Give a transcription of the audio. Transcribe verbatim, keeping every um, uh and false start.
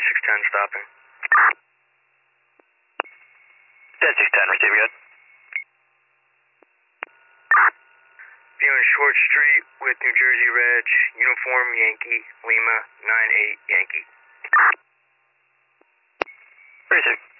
six ten stopping. ten six ten, receive good. Viewing Short Street with New Jersey Reg, uniform Yankee, Lima, nine eight Yankee. Receive.